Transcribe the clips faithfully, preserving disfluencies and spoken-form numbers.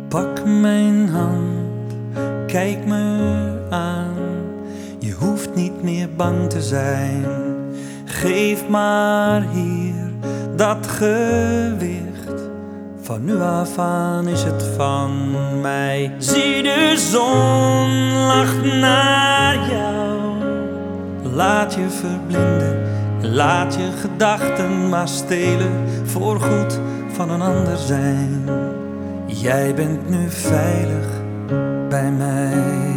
Pak mijn hand, kijk me aan. Je hoeft niet meer bang te zijn. Geef maar hier dat gewicht. Van nu af aan is het van mij. Zie de zon lacht naar jou. Laat je verblinden, laat je gedachten maar stelen. Voorgoed van een ander zijn. Jij bent nu veilig bij mij.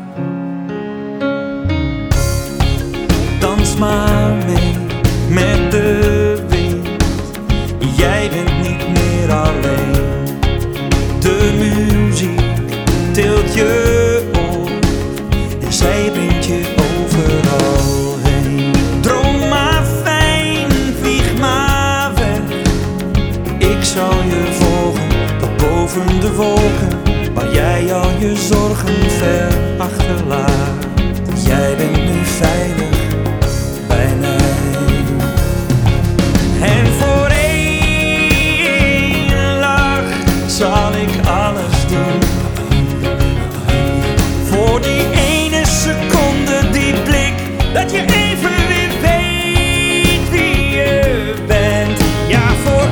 Dans maar mee met de wind. Jij bent niet meer alleen. De muziek tilt je op en zij brengt je overal heen. Droom maar fijn, vlieg maar weg. Ik zal je volgen tot boven de wolken, waar jij al je zorgen ver achterlaat. Jij bent nu veilig bij mij. En voor één lach zal ik alles doen. Voor die ene seconde, die blik, dat je even weer weet wie je bent. Ja, voor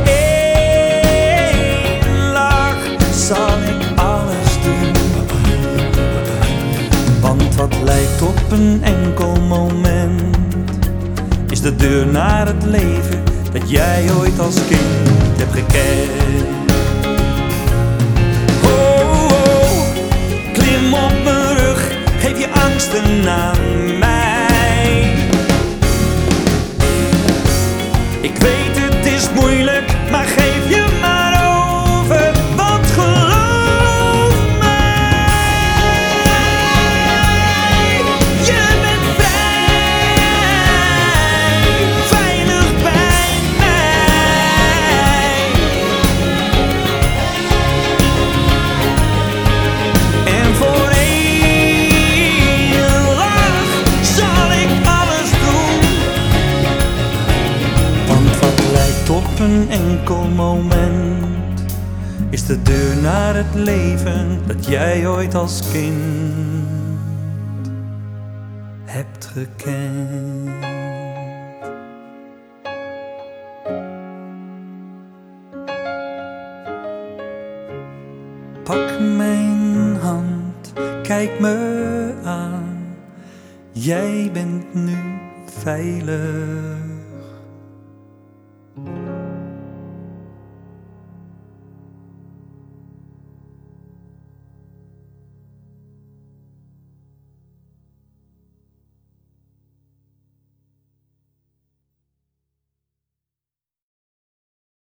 één lach zal ik alles doen. Want wat lijkt op een enkel moment, is de deur naar het leven dat jij ooit als kind hebt gekend. Oh, oh, klim op mijn rug, geef je angsten aan mij. Ik weet het is moeilijk, maar geef je maar over, want geloof mij, je bent vrij, veilig bij mij. En voor één lach zal ik alles doen. Want wat lijkt op een enkel moment, is de deur naar het leven dat jij ooit als kind hebt gekend. Pak mijn hand, kijk me aan. Jij bent nu veilig